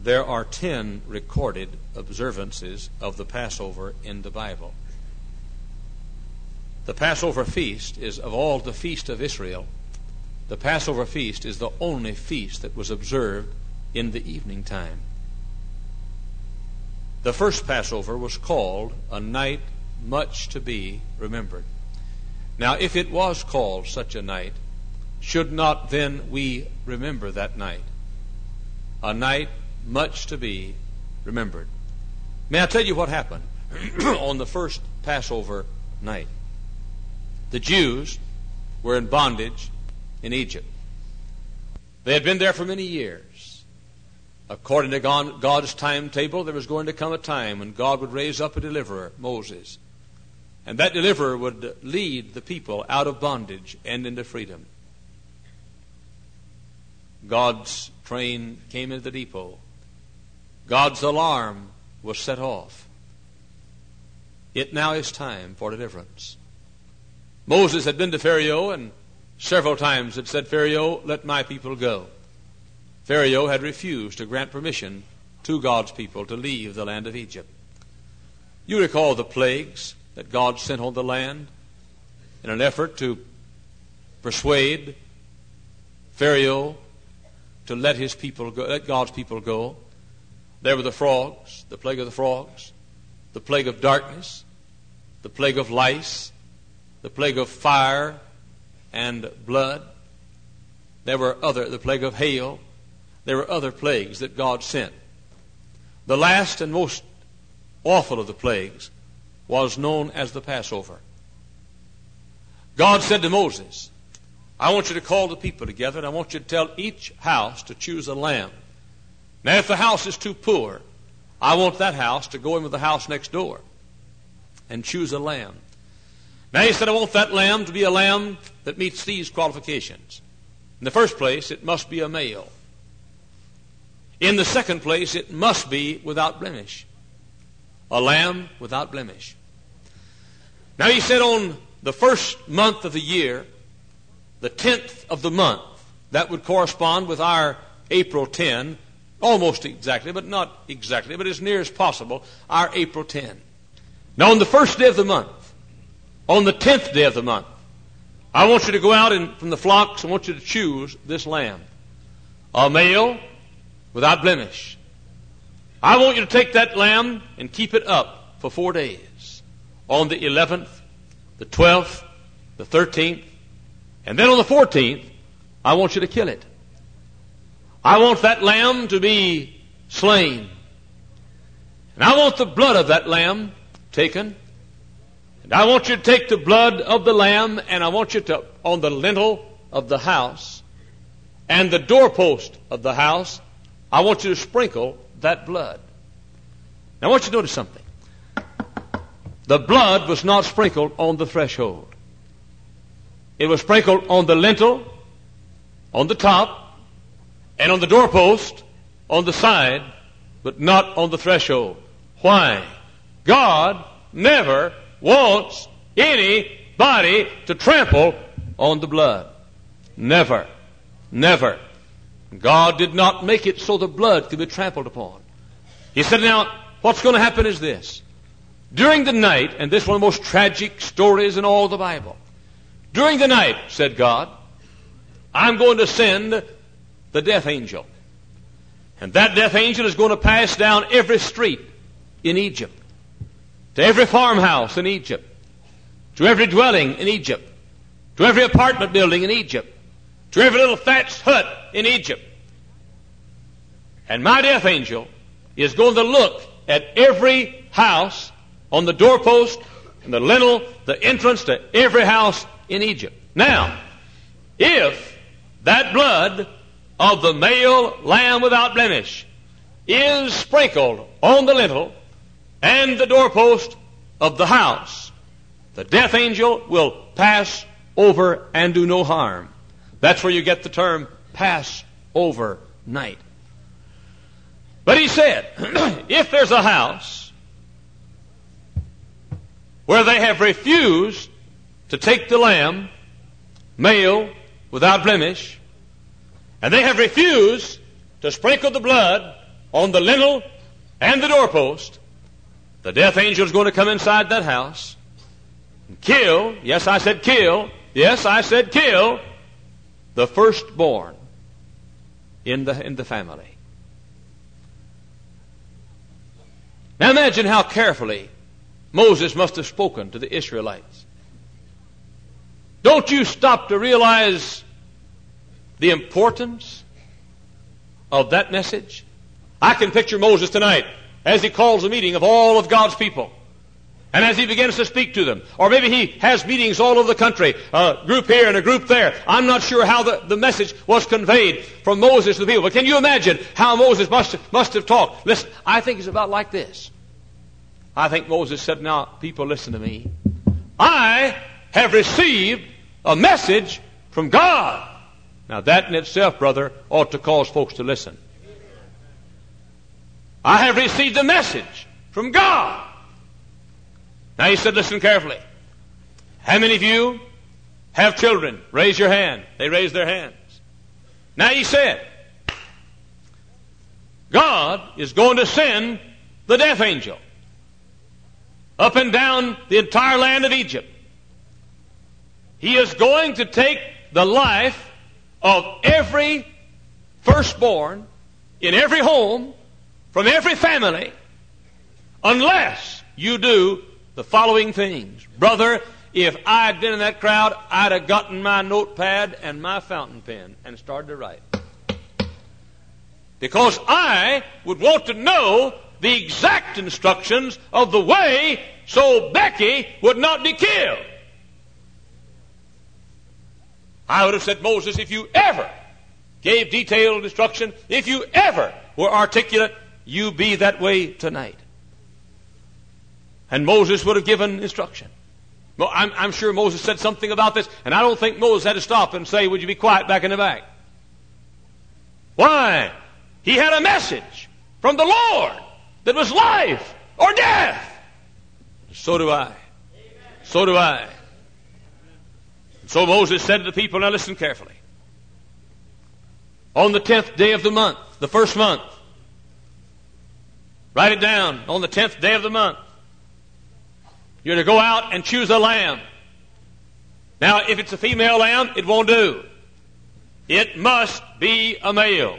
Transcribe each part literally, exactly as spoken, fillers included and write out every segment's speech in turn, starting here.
there are ten recorded observances of the Passover in the Bible. The Passover feast is, of all the feasts of Israel, the Passover feast is the only feast that was observed in the evening time. The first Passover was called a night much to be remembered. Now, if it was called such a night, should not then we remember that night? A night much to be remembered. May I tell you what happened on the first Passover night? The Jews were in bondage in Egypt. They had been there for many years. According to God's timetable, there was going to come a time when God would raise up a deliverer, Moses. And that deliverer would lead the people out of bondage and into freedom. God's train came into the depot. God's alarm was set off. It now is time for deliverance. Moses had been to Pharaoh and several times had said, Pharaoh, let my people go. Pharaoh had refused to grant permission to God's people to leave the land of Egypt. You recall the plagues that God sent on the land in an effort to persuade Pharaoh to let his people go, let God's people go. There were the frogs, the plague of the frogs, the plague of darkness, the plague of lice, the plague of fire and blood. There were other, the plague of hail. There were other plagues that God sent. The last and most awful of the plagues was known as the Passover. God said to Moses, I want you to call the people together, and I want you to tell each house to choose a lamb. Now, if the house is too poor, I want that house to go in with the house next door and choose a lamb. Now, he said, I want that lamb to be a lamb that meets these qualifications. In the first place, it must be a male. In the second place, it must be without blemish. A lamb without blemish. Now, he said on the first month of the year, the tenth of the month, that would correspond with our April tenth, almost exactly, but not exactly, but as near as possible, our April tenth. Now, on the first day of the month, on the tenth day of the month, I want you to go out and from the flocks, I want you to choose this lamb. A male without blemish. I want you to take that lamb and keep it up for four days. On the eleventh, the twelfth, the thirteenth, and then on the fourteenth, I want you to kill it. I want that lamb to be slain. And I want the blood of that lamb taken. And I want you to take the blood of the lamb, and I want you to, on the lintel of the house and the doorpost of the house, I want you to sprinkle that blood. Now, I want you to notice something. The blood was not sprinkled on the threshold. It was sprinkled on the lintel, on the top, and on the doorpost, on the side, but not on the threshold. Why? God never wants anybody to trample on the blood. Never. Never. God did not make it so the blood could be trampled upon. He said, now, what's going to happen is this. During the night, and this is one of the most tragic stories in all the Bible. During the night, said God, I'm going to send the death angel. And that death angel is going to pass down every street in Egypt, to every farmhouse in Egypt, to every dwelling in Egypt, to every apartment building in Egypt, to every little thatched hut in Egypt. And my death angel is going to look at every house on the doorpost and the lintel, the entrance to every house in Egypt. Now, if that blood of the male lamb without blemish is sprinkled on the lintel and the doorpost of the house, the death angel will pass over and do no harm. That's where you get the term Passover night. But he said, if there's a house where they have refused to take the lamb, male, without blemish, and they have refused to sprinkle the blood on the lintel and the doorpost, the death angel is going to come inside that house and kill, yes, I said kill, yes, I said kill, the firstborn in the, in the family. Now imagine how carefully Moses must have spoken to the Israelites. Don't you stop to realize the importance of that message? I can picture Moses tonight as he calls a meeting of all of God's people. And as he begins to speak to them, or maybe he has meetings all over the country, a group here and a group there. I'm not sure how the, the message was conveyed from Moses to the people. But can you imagine how Moses must have, must have talked? Listen, I think it's about like this. I think Moses said, now, people, listen to me. I have received a message from God. Now, that in itself, brother, ought to cause folks to listen. I have received a message from God. Now he said, listen carefully. How many of you have children? Raise your hand. They raised their hands. Now he said, God is going to send the death angel up and down the entire land of Egypt. He is going to take the life of every firstborn in every home, from every family, unless you do the following things. Brother, if I had been in that crowd, I'd have gotten my notepad and my fountain pen and started to write. Because I would want to know the exact instructions of the way so Becky would not be killed. I would have said, Moses, if you ever gave detailed instruction, if you ever were articulate, you be that way tonight. And Moses would have given instruction. Well, I'm, I'm sure Moses said something about this, and I don't think Moses had to stop and say, would you be quiet back in the back? Why? He had a message from the Lord that was life or death. So do I. So do I. So Moses said to the people, now listen carefully. On the tenth day of the month, the first month, write it down, on the tenth day of the month, you're to go out and choose a lamb. Now, if it's a female lamb, it won't do. It must be a male.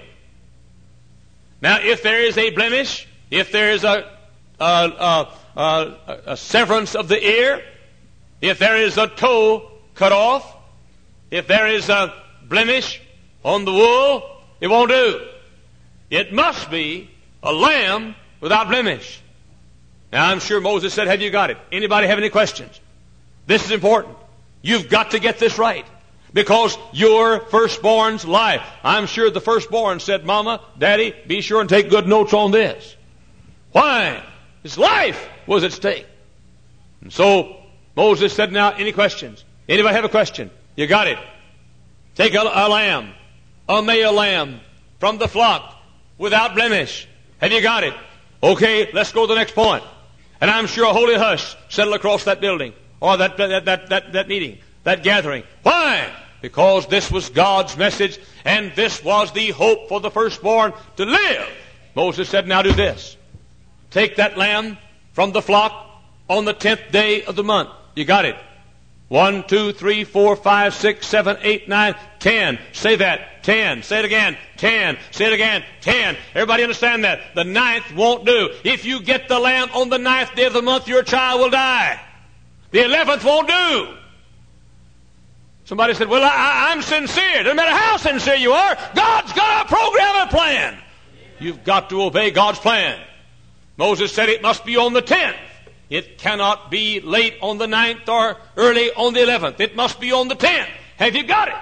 Now, if there is a blemish, if there is a, a, a, a, a severance of the ear, if there is a toe cut off, if there is a blemish on the wool, it won't do. It must be a lamb without blemish. Now, I'm sure Moses said, have you got it? Anybody have any questions? This is important. You've got to get this right. Because your firstborn's life. I'm sure the firstborn said, Mama, Daddy, be sure and take good notes on this. Why? His life was at stake. And so Moses said, now, any questions? Anybody have a question? You got it. Take a, a lamb, a male lamb from the flock without blemish. Have you got it? Okay, let's go to the next point. And I'm sure a holy hush settled across that building, or that, that, that, that, that meeting, that gathering. Why? Because this was God's message, and this was the hope for the firstborn to live. Moses said, now do this. Take that lamb from the flock on the tenth day of the month. You got it. One, two, three, four, five, six, seven, eight, nine, ten. Say that. Ten. Say it again. Ten. Say it again. Ten. Everybody understand that? The ninth won't do. If you get the lamb on the ninth day of the month, your child will die. The eleventh won't do. Somebody said, well, I, I'm sincere. Doesn't matter how sincere you are. God's got a program and plan. You've got to obey God's plan. Moses said it must be on the tenth. It cannot be late on the ninth or early on the eleventh. It must be on the tenth. Have you got it?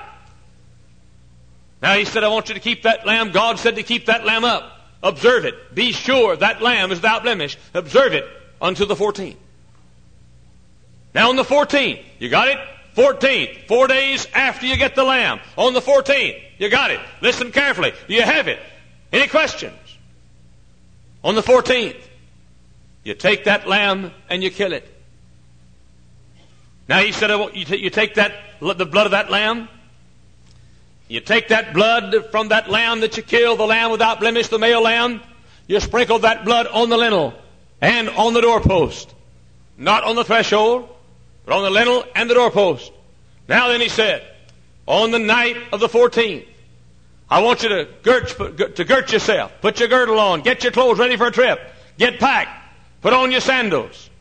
Now he said, I want you to keep that lamb. God said to keep that lamb up. Observe it. Be sure that lamb is without blemish. Observe it until the fourteenth. Now on the fourteenth, you got it? fourteenth, four days after you get the lamb. On the fourteenth, you got it. Listen carefully. You have it. Any questions? On the fourteenth, you take that lamb and you kill it. Now he said, you take that, the blood of that lamb, you take that blood from that lamb that you killed, the lamb without blemish, the male lamb, You sprinkled that blood on the lintel and on the doorpost. Not on the threshold, but on the lintel and the doorpost. Now then he said, on the night of the fourteenth, I want you to girt, to girt yourself. Put your girdle on. Get your clothes ready for a trip. Get packed. Put on your sandals.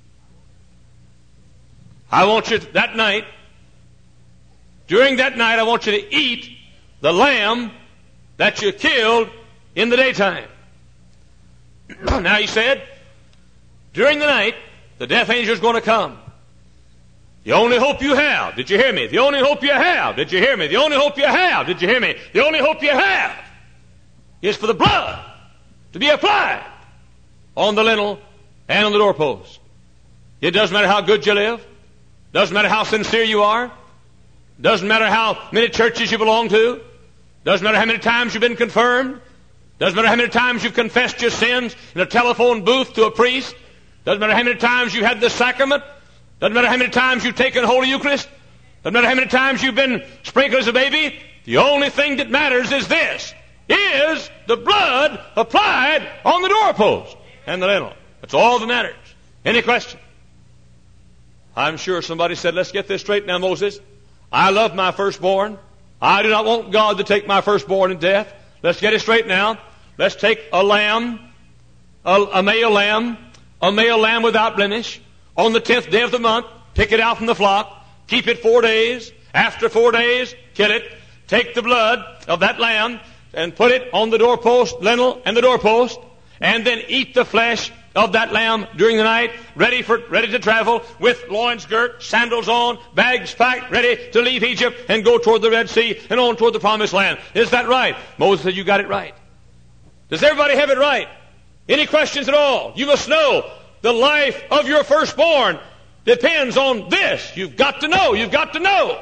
I want you to, that night, during that night, I want you to eat the lamb that you killed in the daytime. Now he said, during the night, the death angel is going to come. The only hope you have, did you hear me? The only hope you have, did you hear me? The only hope you have, did you hear me? The only hope you have is for the blood to be applied on the lintel and on the doorpost. It doesn't matter how good you live. Doesn't matter how sincere you are. Doesn't matter how many churches you belong to. Doesn't matter how many times you've been confirmed. Doesn't matter how many times you've confessed your sins in a telephone booth to a priest. Doesn't matter how many times you've had the sacrament. Doesn't matter how many times you've taken Holy Eucharist. Doesn't matter how many times you've been sprinkled as a baby. The only thing that matters is this. Is the blood applied on the doorpost and the lintel. That's all that matters. Any question? I'm sure somebody said, let's get this straight now, Moses. I love my firstborn. I do not want God to take my firstborn in death. Let's get it straight now. Let's take a lamb, a, a male lamb, a male lamb without blemish. On the tenth day of the month, pick it out from the flock. Keep it four days. After four days, kill it. Take the blood of that lamb and put it on the doorpost, lintel, and the doorpost. And then eat the flesh of that lamb during the night, ready for ready to travel with loins girt, sandals on, bags packed, ready to leave Egypt and go toward the Red Sea and on toward the Promised Land. Is that right? Moses said, you got it right. Does everybody have it right? Any questions at all? You must know the life of your firstborn depends on this. You've got to know. You've got to know.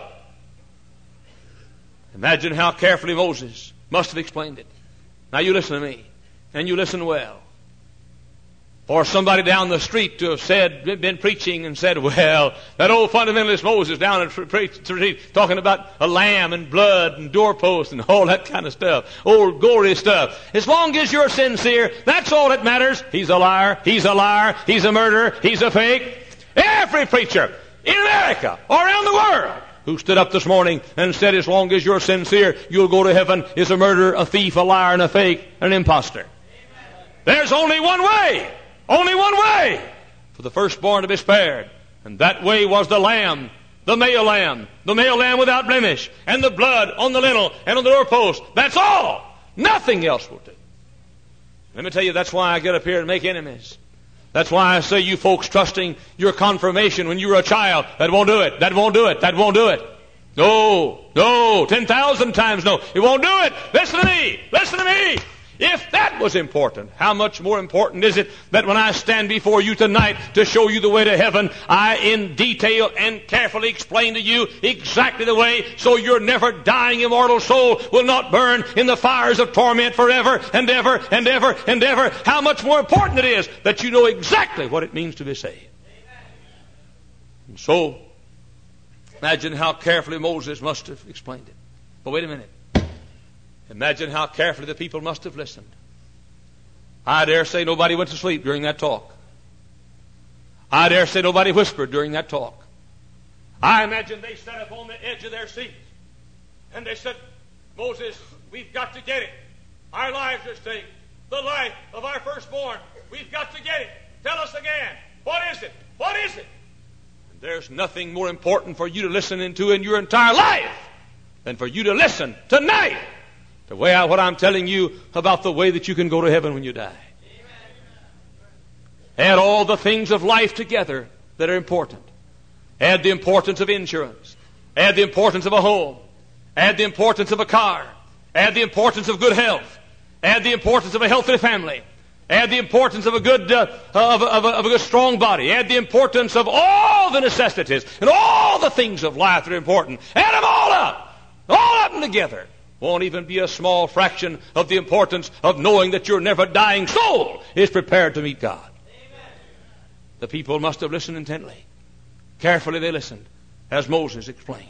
Imagine how carefully Moses must have explained it. Now you listen to me, and you listen well. Or somebody down the street to have said, been preaching and said, well, that old fundamentalist Moses down in the street talking about a lamb and blood and doorpost and all that kind of stuff, old gory stuff. As long as you're sincere, that's all that matters. He's a liar, he's a liar, he's a murderer, he's a fake. Every preacher in America or around the world who stood up this morning and said, as long as you're sincere, you'll go to heaven, is a murderer, a thief, a liar, and a fake, and an imposter. There's only one way. Only one way for the firstborn to be spared. And that way was the lamb, the male lamb, the male lamb without blemish, and the blood on the lintel and on the doorpost. That's all. Nothing else will do. Let me tell you, that's why I get up here and make enemies. That's why I say you folks trusting your confirmation when you were a child, that won't do it, that won't do it, that won't do it. No, no, ten thousand times no. It won't do it. Listen to me, listen to me. If that was important, how much more important is it that when I stand before you tonight to show you the way to heaven, I in detail and carefully explain to you exactly the way so your never dying immortal soul will not burn in the fires of torment forever and ever and ever and ever. How much more important it is that you know exactly what it means to be saved. And so, imagine how carefully Moses must have explained it. But wait a minute. Imagine how carefully the people must have listened. I dare say nobody went to sleep during that talk. I dare say nobody whispered during that talk. I imagine they sat up on the edge of their seats and they said, Moses, we've got to get it. Our lives are at stake. The life of our firstborn. We've got to get it. Tell us again. What is it? What is it? And there's nothing more important for you to listen into in your entire life than for you to listen tonight. The way I, what I'm telling you about the way that you can go to heaven when you die. Add all the things of life together that are important. Add the importance of insurance. Add the importance of a home. Add the importance of a car. Add the importance of good health. Add the importance of a healthy family. Add the importance of a good, uh, of, of, of a good strong body. Add the importance of all the necessities and all the things of life that are important. Add them all up. All of them together. Won't even be a small fraction of the importance of knowing that your never dying soul is prepared to meet God. Amen. The people must have listened intently. Carefully they listened, as Moses explained.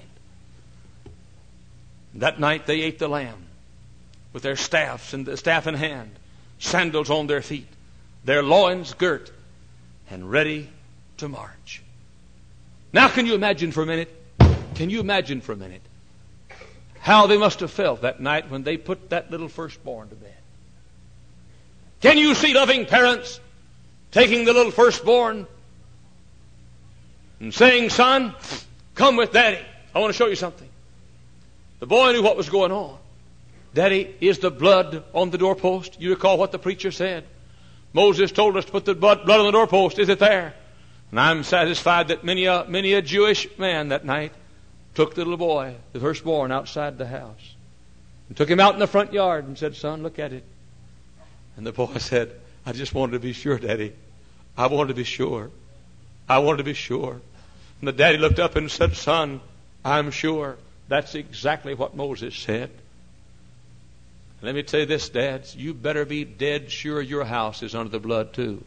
That night they ate the lamb with their staffs and the staff in hand. sandals on their feet, their loins girt, and ready to march. Now can you imagine for a minute, can you imagine for a minute how they must have felt that night when they put that little firstborn to bed? Can you see loving parents taking the little firstborn and saying, son, come with Daddy. I want to show you something. The boy knew what was going on. Daddy, is the blood on the doorpost? You recall what the preacher said. Moses told us to put the blood, blood on the doorpost. Is it there? And I'm satisfied that many a, many a Jewish man that night took the little boy, the firstborn, outside the house and took him out in the front yard and said, son, look at it. And the boy said, I just wanted to be sure, Daddy. I wanted to be sure. I wanted to be sure. And the daddy looked up and said, son, I'm sure. That's exactly what Moses said. Let me tell you this, dads, you better be dead sure your house is under the blood too.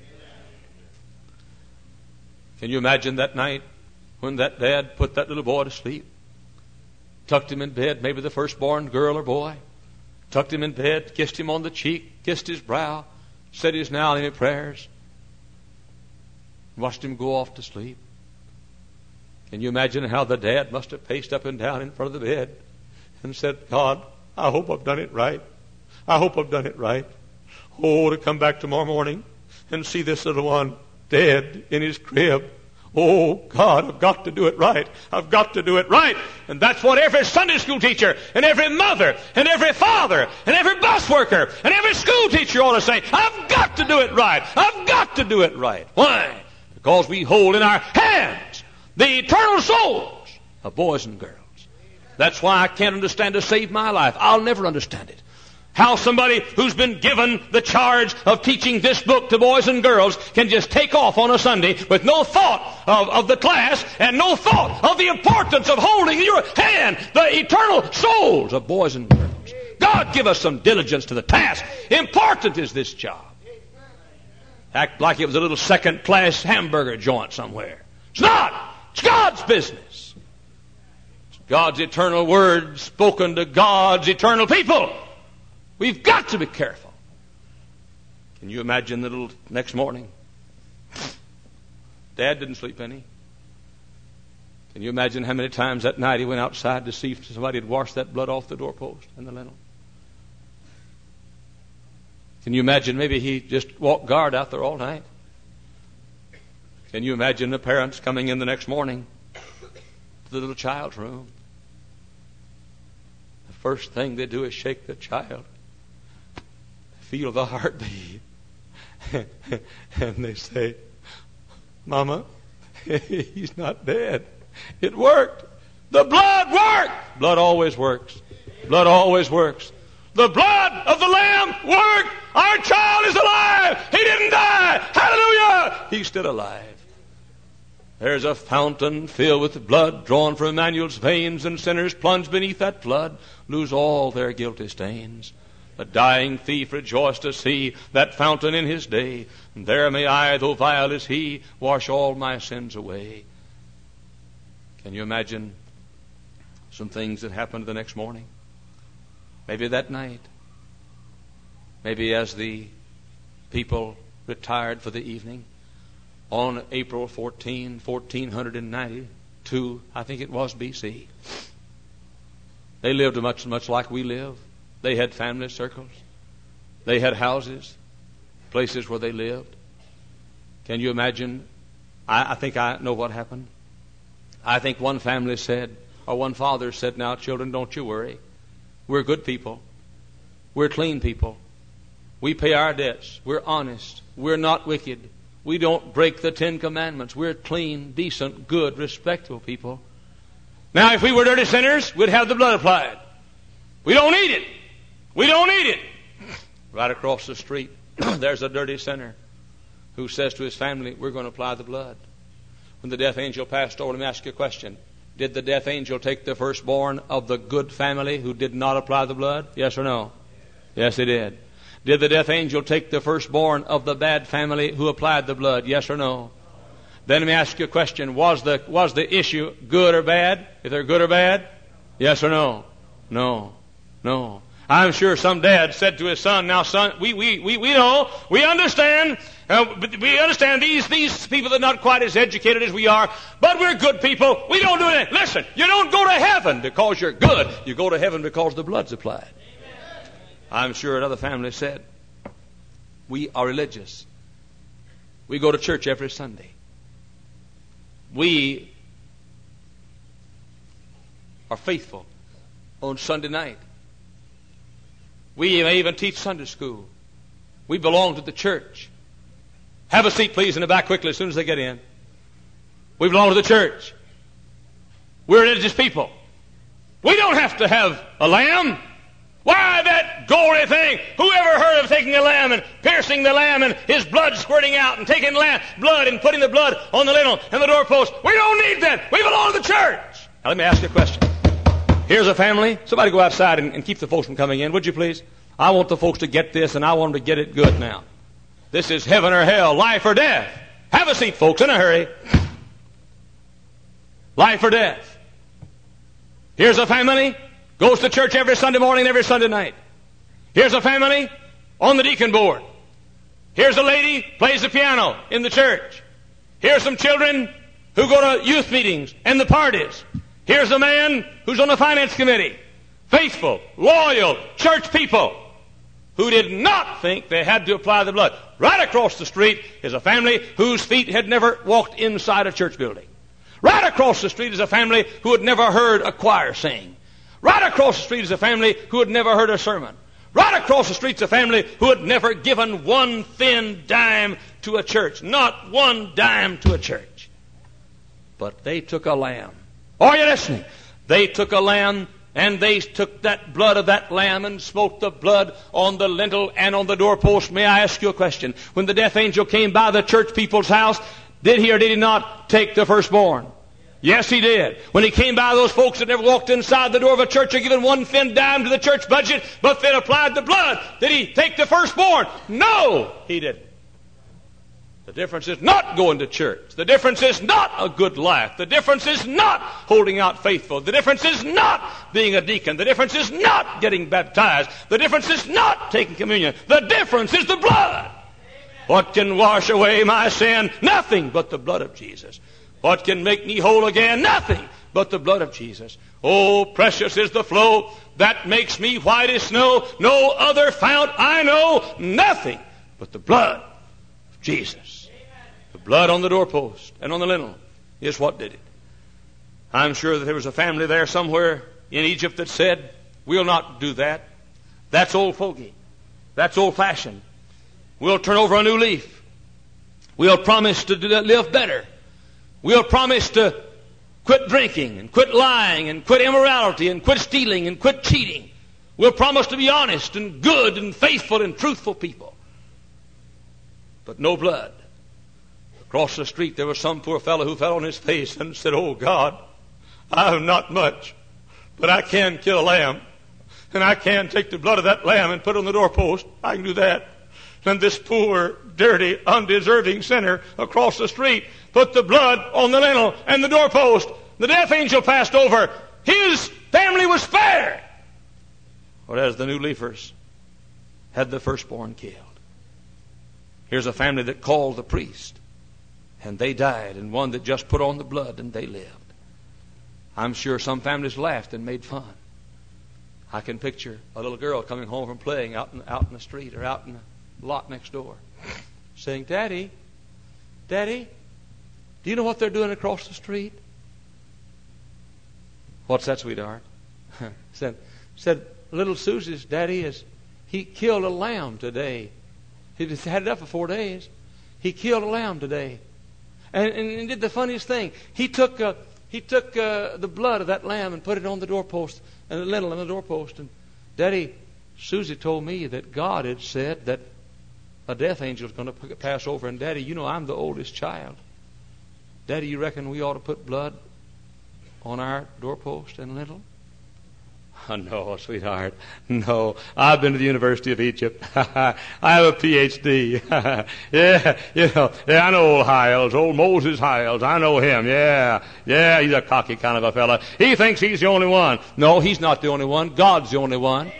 Can you imagine that night when that dad put that little boy to sleep, tucked him in bed, maybe the firstborn girl or boy, tucked him in bed, kissed him on the cheek, kissed his brow, said his now and then prayers, watched him go off to sleep? Can you imagine how the dad must have paced up and down in front of the bed and said, God, I hope I've done it right. I hope I've done it right. Oh, to come back tomorrow morning and see this little one dead in his crib. Oh, God, I've got to do it right. I've got to do it right. And that's what every Sunday school teacher and every mother and every father and every bus worker and every school teacher ought to say, I've got to do it right. I've got to do it right. Why? Because we hold in our hands the eternal souls of boys and girls. That's why I can't understand to save my life. I'll never understand it. How somebody who's been given the charge of teaching this book to boys and girls can just take off on a Sunday with no thought of, of the class and no thought of the importance of holding in your hand the eternal souls of boys and girls. God, give us some diligence to the task. Important is this job. Act like it was a little second-class hamburger joint somewhere. It's not. It's God's business. It's God's eternal word spoken to God's eternal people. We've got to be careful. Can you imagine the little next morning? Dad didn't sleep any. Can you imagine how many times that night he went outside to see if somebody had washed that blood off the doorpost and the lintel? Can you imagine maybe he just walked guard out there all night? Can you imagine the parents coming in the next morning to the little child's room? The first thing they do is shake the child, feel the heartbeat, and they say, Mama, he's not dead. It worked. The blood worked. Blood always works. Blood always works. The blood of the Lamb worked. Our child is alive. He didn't die. Hallelujah. He's still alive. There's a fountain filled with blood drawn from Emmanuel's veins, and sinners plunge beneath that flood lose all their guilty stains. The dying thief rejoiced to see that fountain in his day, and there may I, though vile as he, wash all my sins away. Can you imagine some things that happened the next morning? Maybe that night. Maybe as the people retired for the evening on April fourteenth, fourteen ninety-two, I think it was B C. They lived much, much like we live. They had family circles. They had houses, places where they lived. Can you imagine? I, I think I know what happened. I think one family said, or one father said, now children, don't you worry. We're good people. We're clean people. We pay our debts. We're honest. We're not wicked. We don't break the Ten Commandments. We're clean, decent, good, respectable people. Now, if we were dirty sinners, we'd have the blood applied. We don't need it. We don't need it. Right across the street, there's a dirty sinner who says to his family, we're going to apply the blood. When the death angel passed over, let me ask you a question. Did the death angel take the firstborn of the good family who did not apply the blood? Yes or no? Yes, he did. Did the death angel take the firstborn of the bad family who applied the blood? Yes or no? Then let me ask you a question. Was the, was the issue good or bad? If they're good or bad? Yes or no? No. No. I'm sure some dad said to his son, now son, we, we, we, we know, we understand, uh, but we understand these, these people that are not quite as educated as we are, but we're good people. We don't do anything. Listen, you don't go to heaven because you're good. You go to heaven because the blood's applied. Amen. I'm sure another family said, we are religious. We go to church every Sunday. We are faithful on Sunday night. We may even teach Sunday school. We belong to the church. Have a seat, please, in the back quickly as soon as they get in. We belong to the church. We're religious people. We don't have to have a lamb. Why that gory thing? Who ever heard of taking a lamb and piercing the lamb and his blood squirting out and taking lamb blood and putting the blood on the lintel and the doorpost? We don't need that. We belong to the church. Now let me ask you a question. Here's a family. Somebody go outside and, and keep the folks from coming in, would you please? I want the folks to get this, and I want them to get it good now. This is heaven or hell, life or death. Have a seat, folks, in a hurry. Life or death. Here's a family, goes to church every Sunday morning and every Sunday night. Here's a family on the deacon board. Here's a lady, plays the piano in the church. Here's some children who go to youth meetings and the parties. Here's a man who's on the finance committee. Faithful, loyal, church people who did not think they had to apply the blood. Right across the street is a family whose feet had never walked inside a church building. Right across the street is a family who had never heard a choir sing. Right across the street is a family who had never heard a sermon. Right across the street is a family who had never given one thin dime to a church. Not one dime to a church. But they took a lamb. Are you listening? They took a lamb, and they took that blood of that lamb and smote the blood on the lintel and on the doorpost. May I ask you a question? When the death angel came by the church people's house, did he or did he not take the firstborn? Yes, he did. When he came by those folks that never walked inside the door of a church or given one thin dime to the church budget, but then applied the blood, did he take the firstborn? No, he didn't. The difference is not going to church. The difference is not a good life. The difference is not holding out faithful. The difference is not being a deacon. The difference is not getting baptized. The difference is not taking communion. The difference is the blood. Amen. What can wash away my sin? Nothing but the blood of Jesus. What can make me whole again? Nothing but the blood of Jesus. Oh, precious is the flow that makes me white as snow. No other fount I know. Nothing but the blood of Jesus. The blood on the doorpost and on the lintel is what did it. I'm sure that there was a family there somewhere in Egypt that said, we'll not do that. That's old fogey. That's old-fashioned. We'll turn over a new leaf. We'll promise to do, live better. We'll promise to quit drinking and quit lying and quit immorality and quit stealing and quit cheating. We'll promise to be honest and good and faithful and truthful people. But no blood. Across the street there was some poor fellow who fell on his face and said, oh God, I have not much, but I can kill a lamb. And I can take the blood of that lamb and put it on the doorpost. I can do that. And this poor, dirty, undeserving sinner across the street put the blood on the lintel and the doorpost. The death angel passed over. His family was spared. Whereas the new leafers had the firstborn killed. Here's a family that called the priest, and they died, and one that just put on the blood, and they lived. I'm sure some families laughed and made fun. I can picture a little girl coming home from playing out in, out in the street or out in the lot next door, saying, Daddy, Daddy, do you know what they're doing across the street? What's that, sweetheart? said, said, little Susie's daddy is, he killed a lamb today. He just had it up for four days. He killed a lamb today. And, and, and did the funniest thing. He took uh, he took uh, the blood of that lamb and put it on the doorpost and the lintel and the doorpost. And Daddy, Susie told me that God had said that a death angel is going to pass over. And Daddy, you know I'm the oldest child. Daddy, you reckon we ought to put blood on our doorpost and lintel? Oh, no, sweetheart. No. I've been to the University of Egypt. I have a P H D yeah, you know, yeah, I know old Hiles, old Moses Hiles. I know him. Yeah, yeah, he's a cocky kind of a fella. He thinks he's the only one. No, he's not the only one. God's the only one.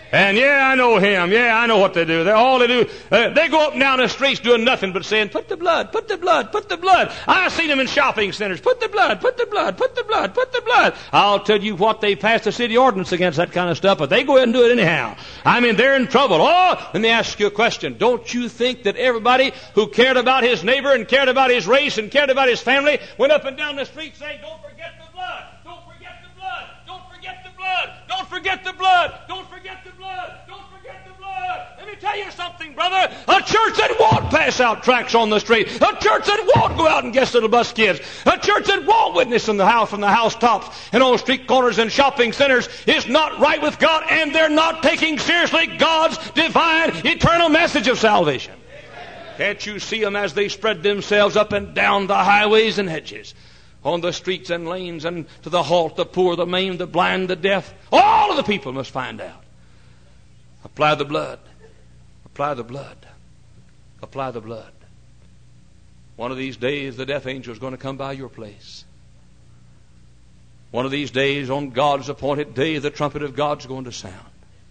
And yeah, I know him. Yeah, I know what they do. They all they do, uh, they go up and down the streets doing nothing but saying, put the blood, put the blood, put the blood. I've seen them in shopping centers. Put the blood, put the blood, put the blood, put the blood. I'll tell you what, they passed a city ordinance against that kind of stuff, but they go ahead and do it anyhow. I mean, they're in trouble. Oh, let me ask you a question. Don't you think that everybody who cared about his neighbor and cared about his race and cared about his family went up and down the street saying, don't forget the blood, don't forget the blood, don't forget the blood, don't forget the blood, don't forget the blood, don't forget the blood. Let me tell you something, brother. A church that won't pass out tracts on the street. A church that won't go out and guest little bus kids. A church that won't witness in the house from the housetops and on street corners and shopping centers is not right with God, and they're not taking seriously God's divine, eternal message of salvation. Can't you see them as they spread themselves up and down the highways and hedges, on the streets and lanes, and to the halt, the poor, the maimed, the blind, the deaf? All of the people must find out. Apply the blood. Apply the blood. Apply the blood. One of these days, the death angel is going to come by your place. One of these days, on God's appointed day, the trumpet of God's going to sound.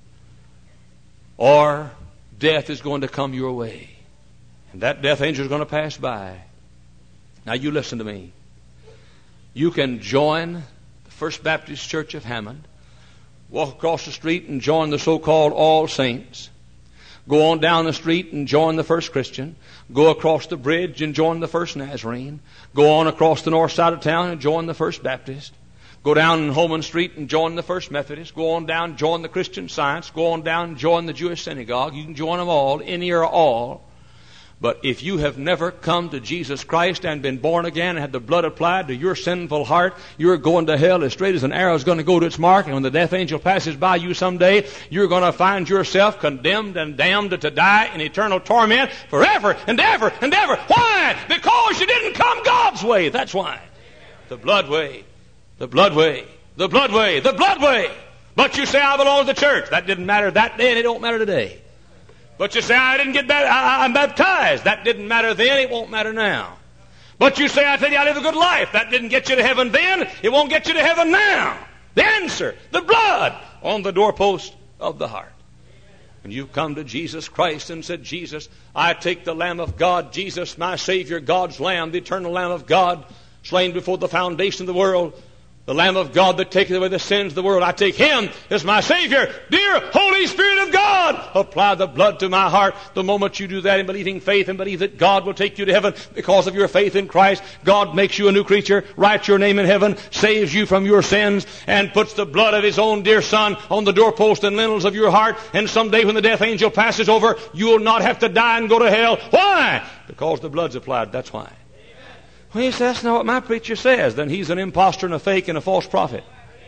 Or death is going to come your way. And that death angel is going to pass by. Now you listen to me. You can join the First Baptist Church of Hammond, walk across the street and join the so-called All Saints, go on down the street and join the First Christian, go across the bridge and join the First Nazarene, go on across the north side of town and join the First Baptist, go down Holman Street and join the First Methodist, go on down, join the Christian Science, go on down, join the Jewish Synagogue. You can join them all, any or all. But if you have never come to Jesus Christ and been born again and had the blood applied to your sinful heart, you're going to hell as straight as an arrow is going to go to its mark. And when the death angel passes by you someday, you're going to find yourself condemned and damned to die in eternal torment forever and ever and ever. Why? Because you didn't come God's way. That's why. The blood way. The blood way. The blood way. The blood way. But you say, I belong to the church. That didn't matter that day and it don't matter today. But you say, I didn't get baptized. I, I'm baptized. That didn't matter then. It won't matter now. But you say, I tell you, I live a good life. That didn't get you to heaven then. It won't get you to heaven now. The answer, the blood on the doorpost of the heart. When you come to Jesus Christ and said, Jesus, I take the Lamb of God, Jesus, my Savior, God's Lamb, the eternal Lamb of God, slain before the foundation of the world, the Lamb of God that taketh away the sins of the world. I take Him as my Savior. Dear Holy Spirit of God, apply the blood to my heart. The moment you do that in believing faith and believe that God will take you to heaven because of your faith in Christ, God makes you a new creature, writes your name in heaven, saves you from your sins, and puts the blood of His own dear Son on the doorpost and lintels of your heart. And someday when the death angel passes over, you will not have to die and go to hell. Why? Because the blood's applied. That's why. Well, he says, that's not what my preacher says. Then he's an impostor and a fake and a false prophet.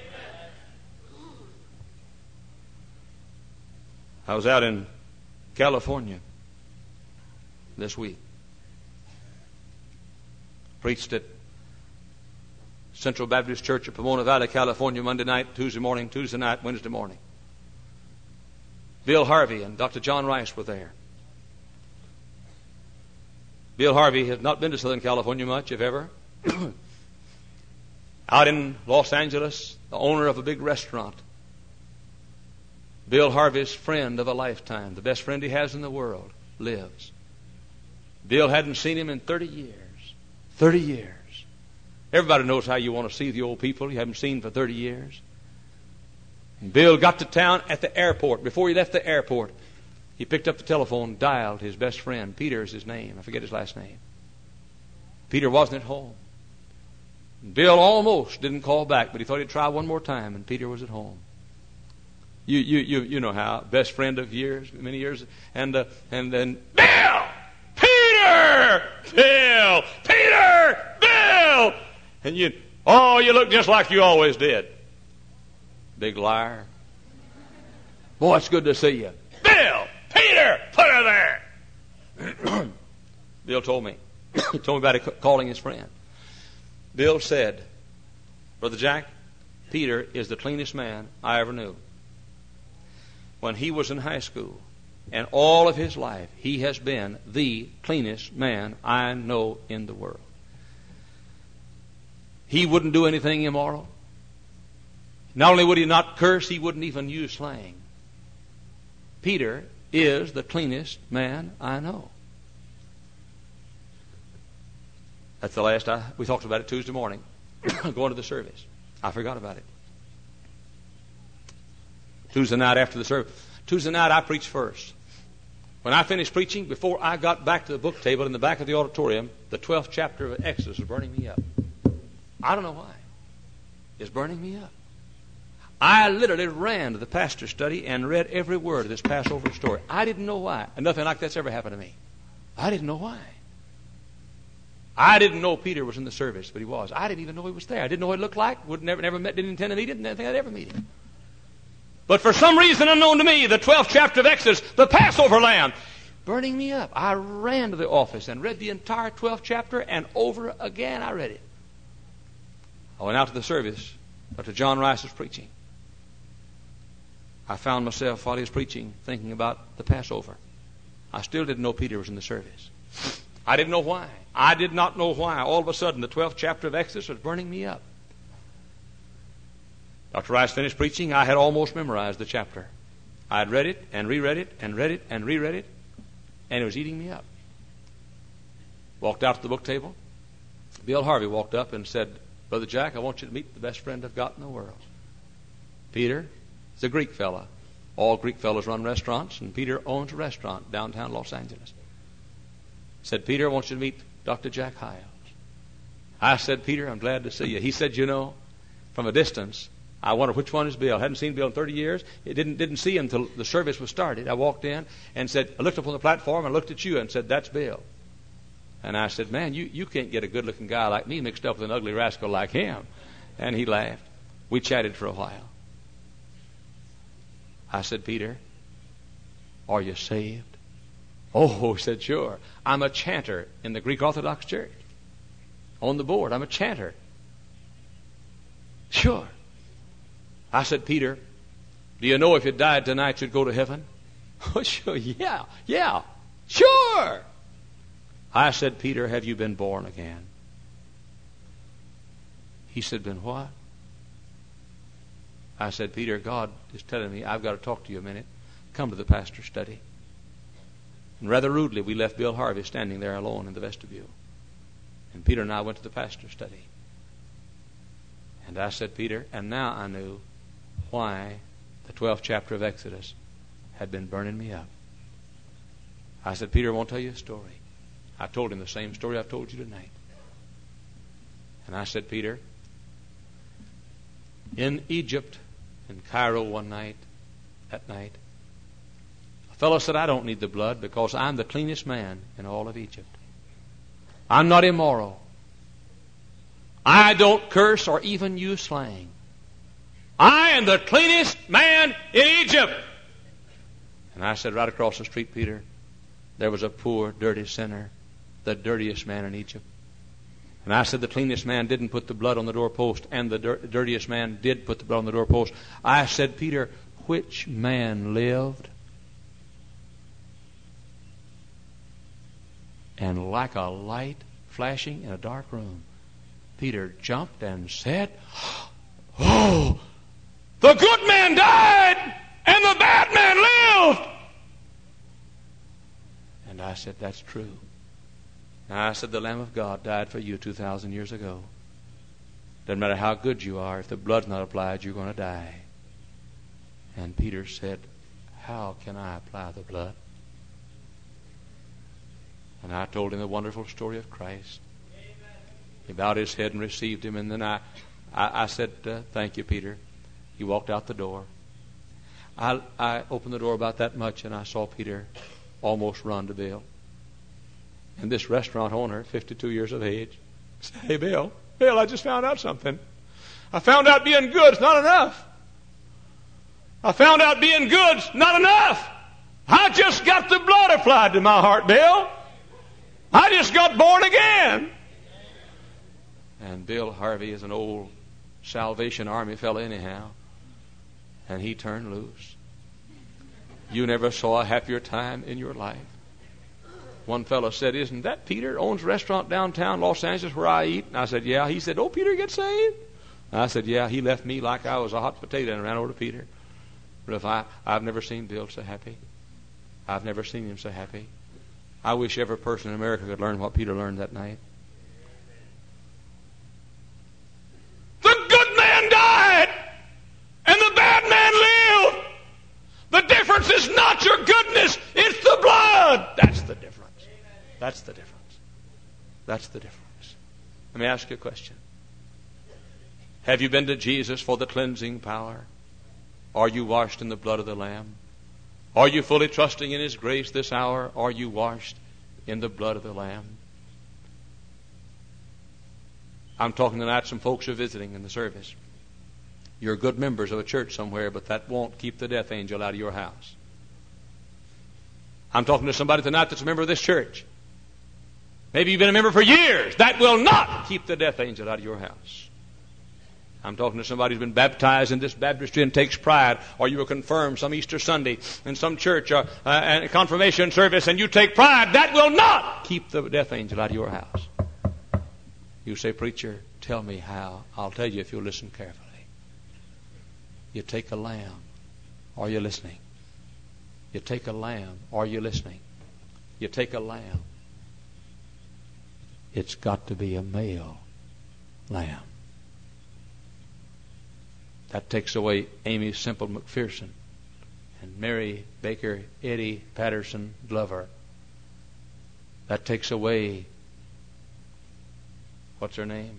I was out in California this week. Preached at Central Baptist Church of Pomona Valley, California, Monday night, Tuesday morning, Tuesday night, Wednesday morning. Bill Harvey and Doctor John Rice were there. Bill Harvey has not been to Southern California much, if ever. Out in Los Angeles, the owner of a big restaurant. Bill Harvey's friend of a lifetime, the best friend he has in the world, lives. Bill hadn't seen him in thirty years. thirty years. Everybody knows how you want to see the old people you haven't seen for thirty years. And Bill got to town at the airport. Before he left the airport, he picked up the telephone, dialed his best friend. Peter is his name. I forget his last name. Peter wasn't at home. Bill almost didn't call back, but he thought he'd try one more time, and Peter was at home. You you you you know how, best friend of years, many years, and uh, and then Bill, Peter, Bill, Peter, Bill, and you oh you look just like you always did. Big liar. Boy, it's good to see you, Bill. Peter, put her there. Bill told me. He told me about it, calling his friend. Bill said, Brother Jack, Peter is the cleanest man I ever knew. When he was in high school and all of his life, he has been the cleanest man I know in the world. He wouldn't do anything immoral. Not only would he not curse, he wouldn't even use slang. Peter is the cleanest man I know. That's the last I, we talked about it Tuesday morning, going to the service. I forgot about it. Tuesday night after the service. Tuesday night I preached first. When I finished preaching, before I got back to the book table in the back of the auditorium, the twelfth chapter of Exodus was burning me up. I don't know why. It's burning me up. I literally ran to the pastor's study and read every word of this Passover story. I didn't know why. And nothing like that's ever happened to me. I didn't know why. I didn't know Peter was in the service, but he was. I didn't even know he was there. I didn't know what he looked like. Would never, never met, didn't intend to meet him. Didn't think I'd ever meet him. But for some reason unknown to me, the twelfth chapter of Exodus, the Passover lamb, burning me up. I ran to the office and read the entire twelfth chapter, and over again I read it. I went out to the service. Doctor John Rice was preaching. I found myself while he was preaching thinking about the Passover. I still didn't know Peter was in the service. I didn't know why. I did not know why. All of a sudden, the twelfth chapter of Exodus was burning me up. Doctor Rice finished preaching. I had almost memorized the chapter. I had read it and reread it and read it and reread it, and it was eating me up. Walked out to the book table. Bill Harvey walked up and said, Brother Jack, I want you to meet the best friend I've got in the world. Peter is a Greek fella. All Greek fellows run restaurants, and Peter owns a restaurant downtown Los Angeles. Said, Peter, I want you to meet Doctor Jack Hyles. I said, Peter, I'm glad to see you. He said, you know, from a distance, I wonder which one is Bill. I hadn't seen Bill in thirty years. It didn't didn't see him until the service was started. I walked in and said, I looked up on the platform and looked at you and said, that's Bill. And I said, man, you, you can't get a good-looking guy like me mixed up with an ugly rascal like him. And he laughed. We chatted for a while. I said, Peter, are you saved? Oh, he said, sure. I'm a chanter in the Greek Orthodox Church. On the board, I'm a chanter. Sure. I said, Peter, do you know if you died tonight you'd go to heaven? Oh, sure, yeah, yeah, sure. I said, Peter, have you been born again? He said, been what? I said, Peter, God is telling me I've got to talk to you a minute. Come to the pastor's study. And rather rudely, we left Bill Harvey standing there alone in the vestibule. And Peter and I went to the pastor's study. And I said, Peter, and now I knew why the twelfth chapter of Exodus had been burning me up. I said, Peter, I want to tell you a story. I told him the same story I've told you tonight. And I said, Peter, in Egypt, in Cairo one night, that night, a fellow said, I don't need the blood because I'm the cleanest man in all of Egypt. I'm not immoral. I don't curse or even use slang. I am the cleanest man in Egypt. And I said, right across the street, Peter, there was a poor, dirty sinner, the dirtiest man in Egypt. And I said, the cleanest man didn't put the blood on the doorpost, and the dir- dirtiest man did put the blood on the doorpost. I said, Peter, which man lived? And like a light flashing in a dark room, Peter jumped and said, oh, the good man died and the bad man lived. And I said, that's true. And I said, the Lamb of God died for you two thousand years ago. Doesn't matter how good you are, if the blood's not applied, you're going to die. And Peter said, how can I apply the blood? And I told him the wonderful story of Christ. He bowed his head and received him. And then I, I, I said, uh, thank you, Peter. He walked out the door. I, I opened the door about that much, and I saw Peter almost run to Bill. And this restaurant owner, fifty-two years of age, said, hey, Bill, Bill, I just found out something. I found out being good's not enough. I found out being good's not enough. I just got the blood applied to my heart, Bill. I just got born again. And Bill Harvey is an old Salvation Army fella anyhow. And he turned loose. You never saw a happier time in your life. One fellow said, isn't that Peter owns a restaurant downtown Los Angeles where I eat? And I said, yeah. He said, oh, Peter get saved? And I said, yeah. He left me like I was a hot potato and ran over to Peter. But if I, I've never seen Bill so happy. I've never seen him so happy. I wish every person in America could learn what Peter learned that night. The good man died, and the bad man lived. The difference is not your goodness, it's the blood. That's the difference. That's the difference. That's the difference. Let me ask you a question. Have you been to Jesus for the cleansing power? Are you washed in the blood of the Lamb? Are you fully trusting in His grace this hour? Are you washed in the blood of the Lamb? I'm talking tonight, some folks are visiting in the service. You're good members of a church somewhere, but that won't keep the death angel out of your house. I'm talking to somebody tonight that's a member of this church. Maybe you've been a member for years. That will not keep the death angel out of your house. I'm talking to somebody who's been baptized in this baptistry and takes pride, or you were confirmed some Easter Sunday in some church or uh, a confirmation service, and you take pride. That will not keep the death angel out of your house. You say, preacher, tell me how. I'll tell you if you'll listen carefully. You take a lamb. Are you listening? You take a lamb. Are you listening? You take a lamb. It's got to be a male lamb. That takes away Amy Semple McPherson and Mary Baker Eddy Patterson Glover. That takes away, what's her name?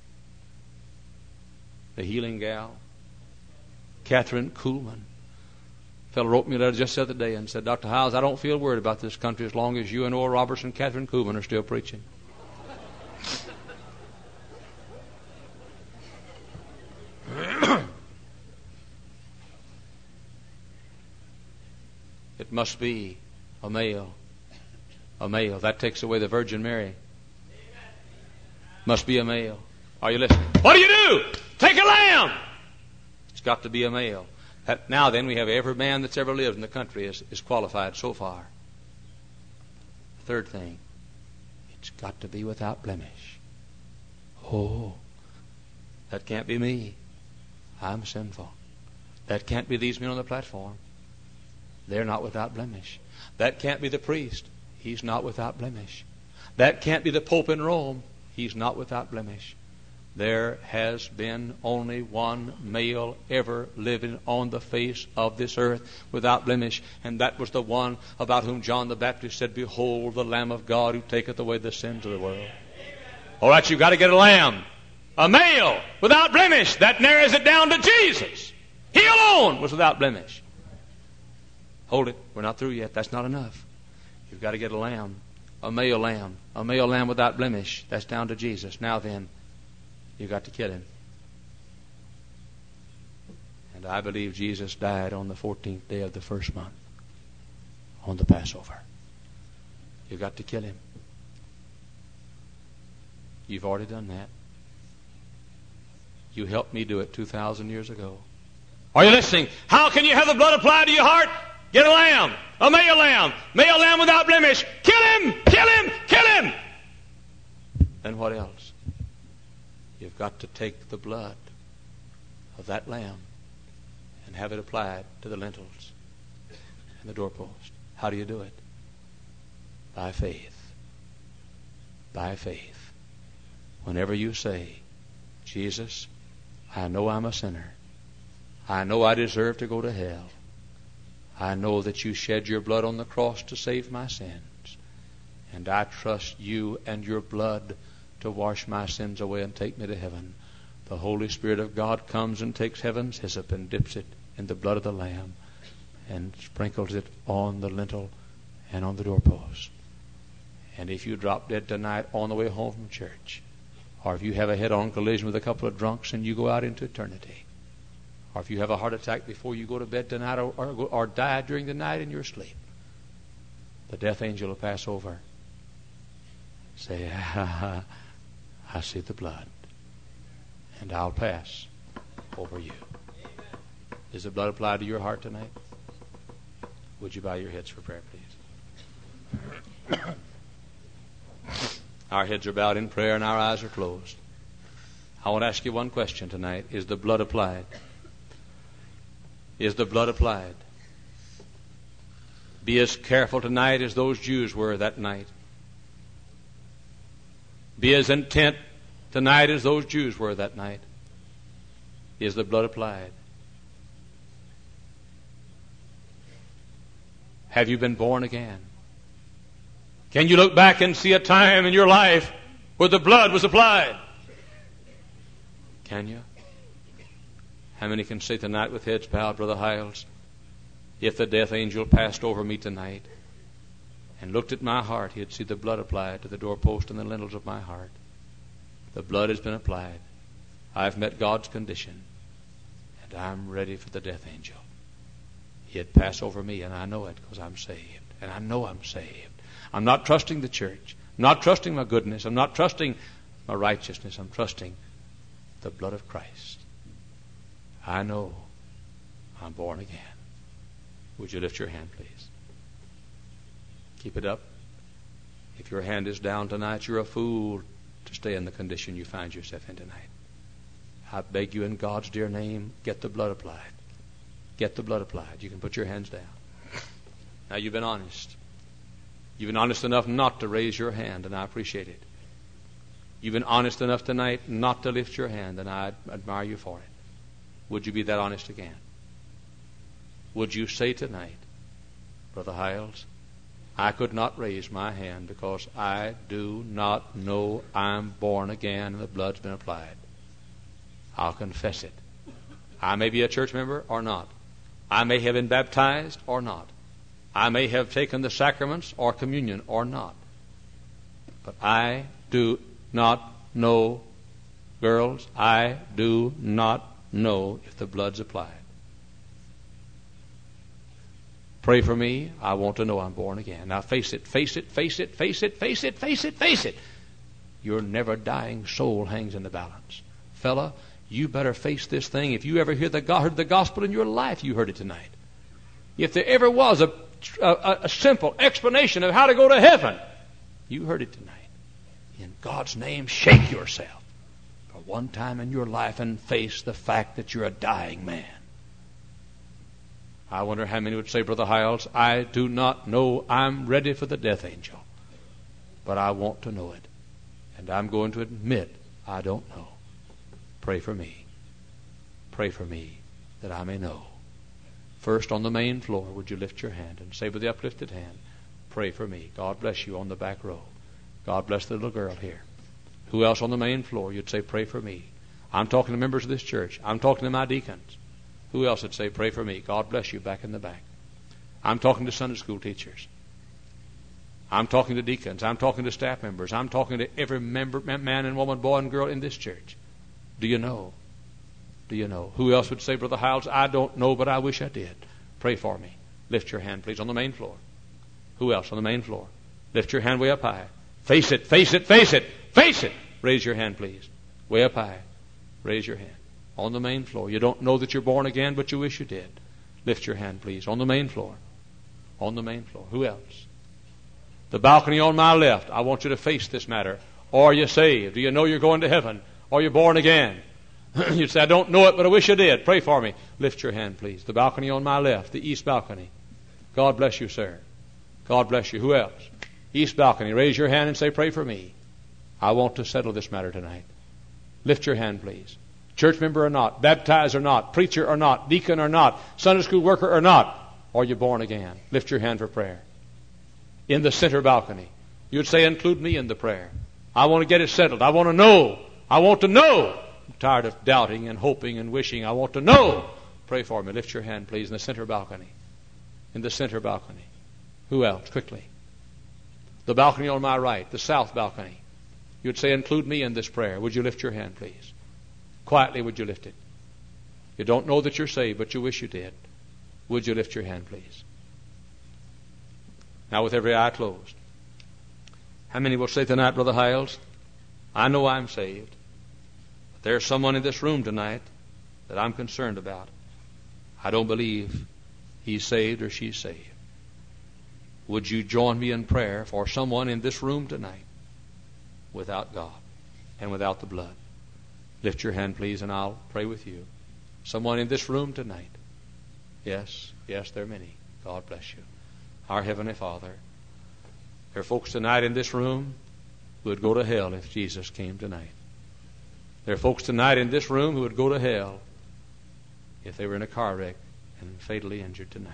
The healing gal, Catherine Kuhlman. A fellow wrote me a letter just the other day and said, Doctor Howes, I don't feel worried about this country as long as you and Oral Roberts and Catherine Kuhlman are still preaching. It must be a male. A male. That takes away the Virgin Mary. Must be a male. Are you listening? What do you do? Take a lamb. It's got to be a male. That, now then, we have every man that's ever lived in the country is, is qualified so far. Third thing, it's got to be without blemish. Oh, that can't be me. I'm sinful. That can't be these men on the platform. They're not without blemish. That can't be the priest. He's not without blemish. That can't be the Pope in Rome. He's not without blemish. There has been only one male ever living on the face of this earth without blemish, and that was the one about whom John the Baptist said, Behold the Lamb of God who taketh away the sins of the world. All right, you've got to get a lamb. A male without blemish. That narrows it down to Jesus. He alone was without blemish. Hold it. We're not through yet. That's not enough. You've got to get a lamb. A male lamb. A male lamb without blemish. That's down to Jesus. Now then, you've got to kill him. And I believe Jesus died on the fourteenth day of the first month. On the Passover. You've got to kill him. You've already done that. You helped me do it two thousand years ago. Are you listening? How can you have the blood applied to your heart? Get a lamb, a male lamb, male lamb without blemish. Kill him, kill him, kill him. Then what else? You've got to take the blood of that lamb and have it applied to the lintels and the doorpost. How do you do it? By faith. By faith. Whenever you say, Jesus, I know I'm a sinner. I know I deserve to go to hell. I know that you shed your blood on the cross to save my sins. And I trust you and your blood to wash my sins away and take me to heaven. The Holy Spirit of God comes and takes heaven's hyssop and dips it in the blood of the Lamb and sprinkles it on the lintel and on the doorpost. And if you drop dead tonight on the way home from church, or if you have a head-on collision with a couple of drunks and you go out into eternity, or if you have a heart attack before you go to bed tonight, or, or, or die during the night in your sleep, the death angel will pass over. Say, ah, I see the blood, and I'll pass over you. Is the blood applied to your heart tonight? Would you bow your heads for prayer, please? Our heads are bowed in prayer and our eyes are closed. I want to ask you one question tonight. Is the blood applied? Is the blood applied? Be as careful tonight as those Jews were that night. Be as intent tonight as those Jews were that night. Is the blood applied? Have you been born again? Can you look back and see a time in your life where the blood was applied? Can you? How many can say tonight with heads bowed, Brother Hiles, if the death angel passed over me tonight and looked at my heart, he'd see the blood applied to the doorpost and the lintels of my heart. The blood has been applied. I've met God's condition, and I'm ready for the death angel. He'd pass over me, and I know it because I'm saved. And I know I'm saved. I'm not trusting the church. I'm not trusting my goodness. I'm not trusting my righteousness. I'm trusting the blood of Christ. I know I'm born again. Would you lift your hand, please? Keep it up. If your hand is down tonight, you're a fool to stay in the condition you find yourself in tonight. I beg you in God's dear name, get the blood applied. Get the blood applied. You can put your hands down. Now, you've been honest. You've been honest enough not to raise your hand, and I appreciate it. You've been honest enough tonight not to lift your hand, and I admire you for it. Would you be that honest again? Would you say tonight, Brother Hiles, I could not raise my hand because I do not know I'm born again and the blood's been applied. I'll confess it. I may be a church member or not. I may have been baptized or not. I may have taken the sacraments or communion or not. But I do not know, girls, I do not know if the blood's applied. Pray for me. I want to know I'm born again. Now face it, face it, face it, face it, face it, face it, face it. Your never dying soul hangs in the balance. Fella, you better face this thing. If you ever hear the, heard the gospel in your life, you heard it tonight. If there ever was a, a, a simple explanation of how to go to heaven, you heard it tonight. In God's name, shake yourself for one time in your life and face the fact that you're a dying man. I wonder how many would say, Brother Hiles, I do not know I'm ready for the death angel, but I want to know it. And I'm going to admit I don't know. Pray for me. Pray for me that I may know. First on the main floor, would you lift your hand and say with the uplifted hand, pray for me. God bless you on the back row. God bless the little girl here. Who else on the main floor? You'd say, pray for me. I'm talking to members of this church. I'm talking to my deacons. Who else would say, pray for me? God bless you back in the back. I'm talking to Sunday school teachers. I'm talking to deacons. I'm talking to staff members. I'm talking to every member, man and woman, boy and girl in this church. Do you know? Do you know? Who else would say, Brother Hiles, I don't know, but I wish I did. Pray for me. Lift your hand, please, on the main floor. Who else on the main floor? Lift your hand way up high. Face it, face it, face it, face it. Raise your hand, please. Way up high. Raise your hand. On the main floor. You don't know that you're born again, but you wish you did. Lift your hand, please. On the main floor. On the main floor. Who else? The balcony on my left. I want you to face this matter. Are you saved? Do you know you're going to heaven? Are you born again? You say, I don't know it, but I wish I did. Pray for me. Lift your hand, please. The balcony on my left. The east balcony. God bless you, sir. God bless you. Who else? East balcony. Raise your hand and say, pray for me. I want to settle this matter tonight. Lift your hand, please. Church member or not, baptized or not, preacher or not, deacon or not, Sunday school worker or not, are you born again? Lift your hand for prayer. In the center balcony, you'd say, include me in the prayer. I want to get it settled. I want to know. I want to know. I'm tired of doubting and hoping and wishing. I want to know. Pray for me. Lift your hand, please, in the center balcony. In the center balcony. Who else? Quickly. The balcony on my right, the south balcony. You'd say, include me in this prayer. Would you lift your hand, please? Quietly, would you lift it? You don't know that you're saved, but you wish you did. Would you lift your hand, please? Now, with every eye closed. How many will say tonight, Brother Hiles, I know I'm saved, but there's someone in this room tonight that I'm concerned about. I don't believe he's saved or she's saved. Would you join me in prayer for someone in this room tonight without God and without the blood? Lift your hand, please, and I'll pray with you. Someone in this room tonight Yes, yes, there are many. God bless you. Our Heavenly Father, there are folks tonight in this room who would go to hell if Jesus came tonight. There are folks tonight in this room who would go to hell if they were in a car wreck and fatally injured tonight.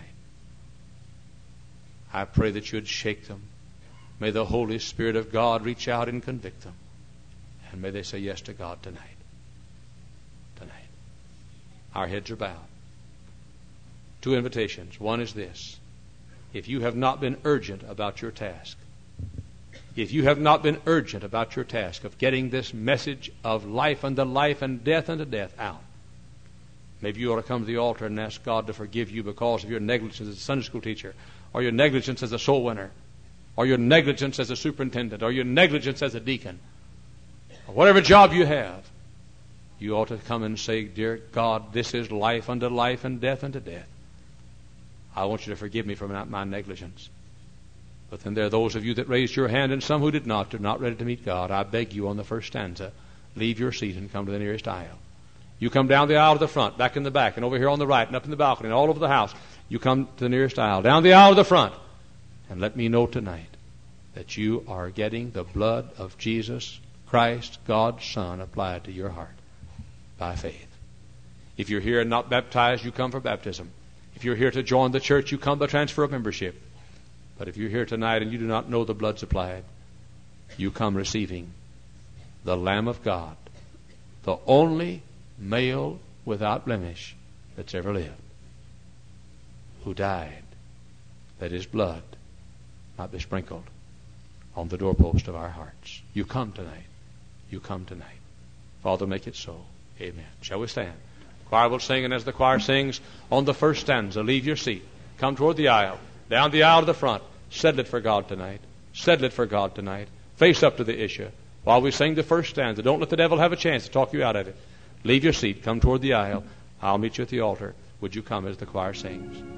I pray that you would shake them. May the Holy Spirit of God reach out and convict them. And may they say yes to God tonight. Tonight. Our heads are bowed. Two invitations. One is this. If you have not been urgent about your task, if you have not been urgent about your task of getting this message of life unto life and death unto death out, maybe you ought to come to the altar and ask God to forgive you because of your negligence as a Sunday school teacher, or your negligence as a soul winner, or your negligence as a superintendent, or your negligence as a deacon, or whatever job you have. You ought to come and say, dear God, this is life unto life and death unto death. I want you to forgive me for my, my negligence. But then there are those of you that raised your hand and some who did not. They're not ready to meet God. I beg you on the first stanza, leave your seat and come to the nearest aisle. You come down the aisle to the front, back in the back, and over here on the right, and up in the balcony, and all over the house. You come to the nearest aisle, down the aisle to the front, and let me know tonight that you are getting the blood of Jesus Christ, God's Son, applied to your heart by faith. If you're here and not baptized, you come for baptism. If you're here to join the church, you come by transfer of membership. But if you're here tonight and you do not know the blood supplied, you come receiving the Lamb of God, the only male without blemish that's ever lived, who died that his blood might be sprinkled on the doorpost of our hearts. You come tonight. You come tonight. Father, make it so. Amen. Shall we stand? Choir will sing, and as the choir sings on the first stanza, leave your seat. Come toward the aisle. Down the aisle to the front. Settle it for God tonight. Settle it for God tonight. Face up to the issue. While we sing the first stanza, don't let the devil have a chance to talk you out of it. Leave your seat. Come toward the aisle. I'll meet you at the altar. Would you come as the choir sings?